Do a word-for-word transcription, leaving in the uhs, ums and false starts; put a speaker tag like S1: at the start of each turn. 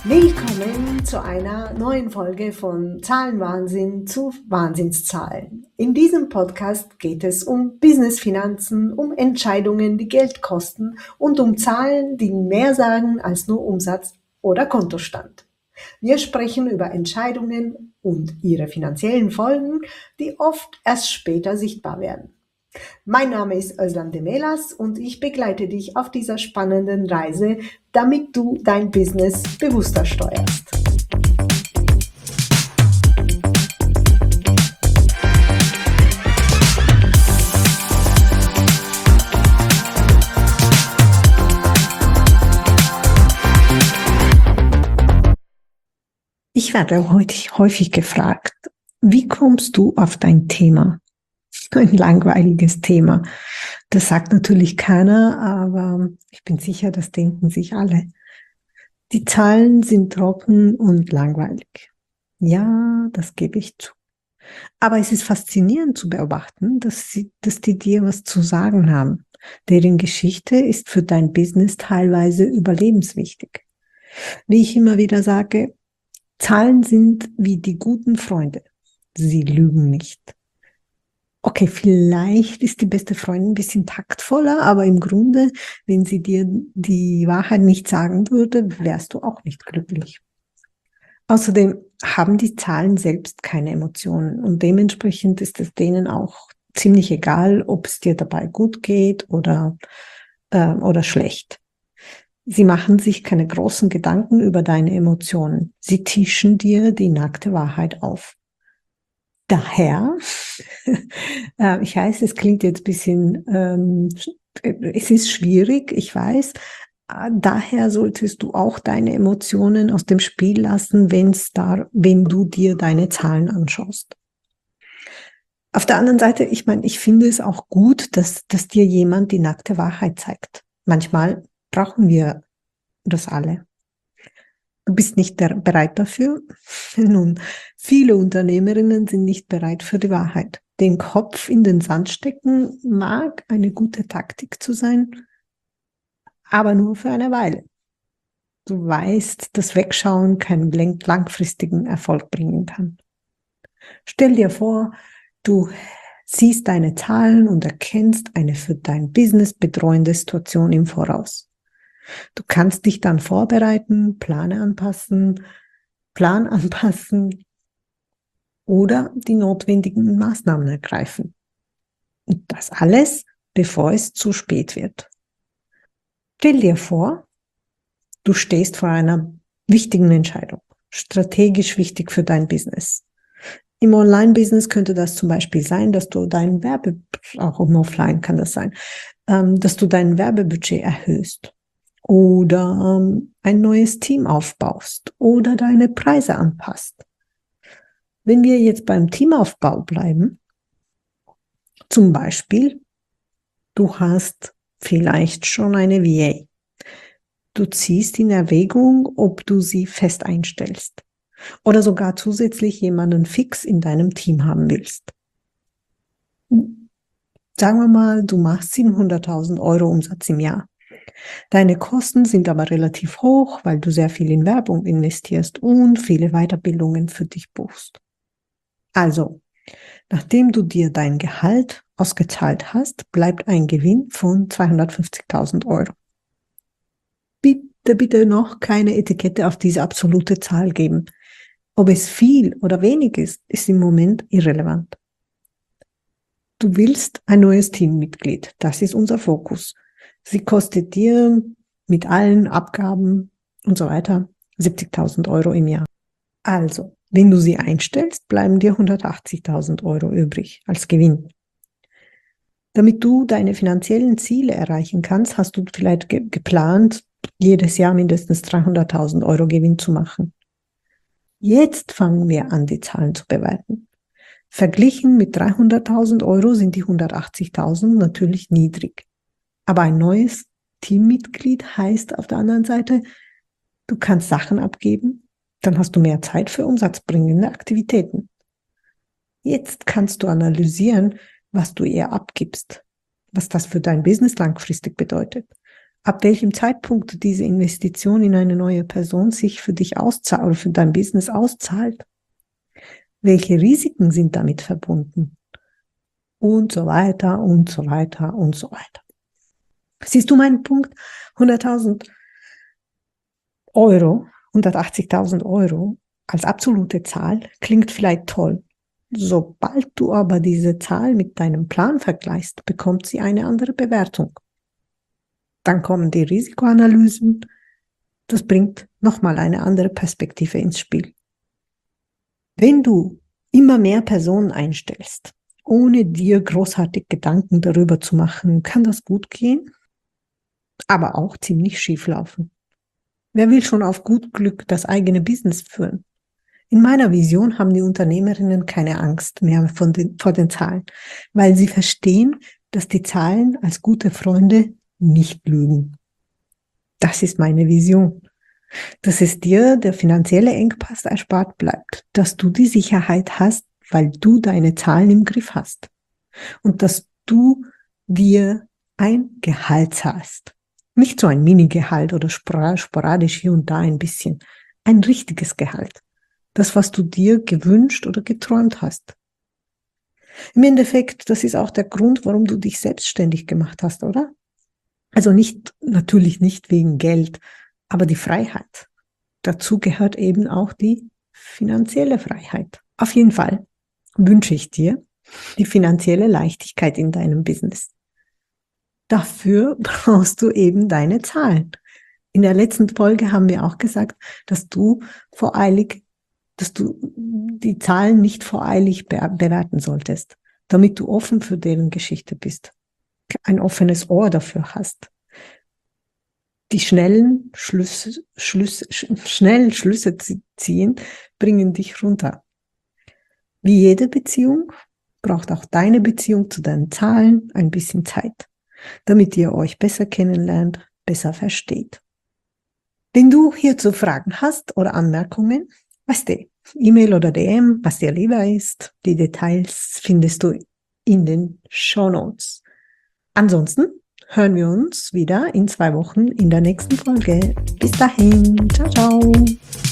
S1: Willkommen zu einer neuen Folge von Zahlenwahnsinn zu Wahnsinnszahlen. In diesem Podcast geht es um Business-Finanzen, um Entscheidungen, die Geld kosten und um Zahlen, die mehr sagen als nur Umsatz oder Kontostand. Wir sprechen über Entscheidungen und ihre finanziellen Folgen, die oft erst später sichtbar werden. Mein Name ist Özlem Demelas und ich begleite dich auf dieser spannenden Reise, damit du dein Business bewusster steuerst. Ich werde heute häufig gefragt, wie kommst du auf dein Thema? Ein langweiliges Thema. Das sagt natürlich keiner, aber ich bin sicher, das denken sich alle. Die Zahlen sind trocken und langweilig. Ja, das gebe ich zu. Aber es ist faszinierend zu beobachten, dass, sie, dass die dir was zu sagen haben. Deren Geschichte ist für dein Business teilweise überlebenswichtig. Wie ich immer wieder sage, Zahlen sind wie die guten Freunde. Sie lügen nicht. Okay, vielleicht ist die beste Freundin ein bisschen taktvoller, aber im Grunde, wenn sie dir die Wahrheit nicht sagen würde, wärst du auch nicht glücklich. Außerdem haben die Zahlen selbst keine Emotionen und dementsprechend ist es denen auch ziemlich egal, ob es dir dabei gut geht oder, äh, oder schlecht. Sie machen sich keine großen Gedanken über deine Emotionen. Sie tischen dir die nackte Wahrheit auf. Daher, äh, ich weiß, es klingt jetzt ein bisschen, ähm, es ist schwierig, ich weiß, äh, daher solltest du auch deine Emotionen aus dem Spiel lassen, wenn's da, wenn du dir deine Zahlen anschaust. Auf der anderen Seite, ich meine, ich finde es auch gut, dass, dass dir jemand die nackte Wahrheit zeigt. Manchmal brauchen wir das alle. Du bist nicht bereit dafür? Nun, viele Unternehmerinnen sind nicht bereit für die Wahrheit. Den Kopf in den Sand stecken mag eine gute Taktik zu sein, aber nur für eine Weile. Du weißt, dass Wegschauen keinen langfristigen Erfolg bringen kann. Stell dir vor, du siehst deine Zahlen und erkennst eine für dein Business bedrohende Situation im Voraus. Du kannst dich dann vorbereiten, Pläne anpassen, Plan anpassen oder die notwendigen Maßnahmen ergreifen. Und das alles, bevor es zu spät wird. Stell dir vor, du stehst vor einer wichtigen Entscheidung, strategisch wichtig für dein Business. Im Online-Business könnte das zum Beispiel sein, dass du dein Werbe, auch im Offline kann das sein, dass du dein Werbebudget erhöhst. Oder ähm, ein neues Team aufbaust oder deine Preise anpasst. Wenn wir jetzt beim Teamaufbau bleiben, zum Beispiel, du hast vielleicht schon eine V A. Du ziehst in Erwägung, ob du sie fest einstellst oder sogar zusätzlich jemanden fix in deinem Team haben willst. Sagen wir mal, du machst siebenhunderttausend Euro Umsatz im Jahr. Deine Kosten sind aber relativ hoch, weil du sehr viel in Werbung investierst und viele Weiterbildungen für dich buchst. Also, nachdem du dir dein Gehalt ausgezahlt hast, bleibt ein Gewinn von zweihundertfünfzigtausend Euro. Bitte, bitte noch keine Etikette auf diese absolute Zahl geben. Ob es viel oder wenig ist, ist im Moment irrelevant. Du willst ein neues Teammitglied. Das ist unser Fokus. Sie kostet dir mit allen Abgaben und so weiter siebzigtausend Euro im Jahr. Also, wenn du sie einstellst, bleiben dir hundertachtzigtausend Euro übrig als Gewinn. Damit du deine finanziellen Ziele erreichen kannst, hast du vielleicht ge- geplant, jedes Jahr mindestens dreihunderttausend Euro Gewinn zu machen. Jetzt fangen wir an, die Zahlen zu bewerten. Verglichen mit dreihunderttausend Euro sind die hundertachtzigtausend natürlich niedrig. Aber ein neues Teammitglied heißt auf der anderen Seite, du kannst Sachen abgeben, dann hast du mehr Zeit für umsatzbringende Aktivitäten. Jetzt kannst du analysieren, was du ihr abgibst, was das für dein Business langfristig bedeutet. ab welchem Zeitpunkt diese Investition in eine neue Person sich für dich auszahlt oder für dein Business auszahlt. Welche Risiken sind damit verbunden? Und so weiter und so weiter und so weiter. Siehst du meinen Punkt? hunderttausend Euro, hundertachtzigtausend Euro als absolute Zahl klingt vielleicht toll. Sobald du aber diese Zahl mit deinem Plan vergleichst, bekommt sie eine andere Bewertung. Dann kommen die Risikoanalysen. Das bringt nochmal eine andere Perspektive ins Spiel. Wenn du immer mehr Personen einstellst, ohne dir großartig Gedanken darüber zu machen, kann das gut gehen, aber auch ziemlich schief laufen. Wer will schon auf gut Glück das eigene Business führen? In meiner Vision haben die Unternehmerinnen keine Angst mehr von den, vor den Zahlen, weil sie verstehen, dass die Zahlen als gute Freunde nicht lügen. Das ist meine Vision. Dass es dir der finanzielle Engpass erspart bleibt, dass du die Sicherheit hast, weil du deine Zahlen im Griff hast und dass du dir ein Gehalt zahlst. Nicht so ein Mini-Gehalt oder sporadisch hier und da ein bisschen. Ein richtiges Gehalt. Das, was du dir gewünscht oder geträumt hast. Im Endeffekt, das ist auch der Grund, warum du dich selbstständig gemacht hast, oder? Also nicht, natürlich nicht wegen Geld, aber die Freiheit. Dazu gehört eben auch die finanzielle Freiheit. Auf jeden Fall wünsche ich dir die finanzielle Leichtigkeit in deinem Business. Dafür brauchst du eben deine Zahlen. In der letzten Folge haben wir auch gesagt, dass du voreilig, dass du die Zahlen nicht voreilig be- bewerten solltest, damit du offen für deren Geschichte bist, ein offenes Ohr dafür hast. Die schnellen Schlüsse, Schlüsse, schnellen Schlüsse ziehen, bringen dich runter. Wie jede Beziehung braucht auch deine Beziehung zu deinen Zahlen ein bisschen Zeit, damit ihr euch besser kennenlernt, besser versteht. Wenn du hierzu Fragen hast oder Anmerkungen, weißt du, E-Mail oder D M, was dir lieber ist, die Details findest du in den Shownotes. Ansonsten hören wir uns wieder in zwei Wochen in der nächsten Folge. Bis dahin, ciao, ciao.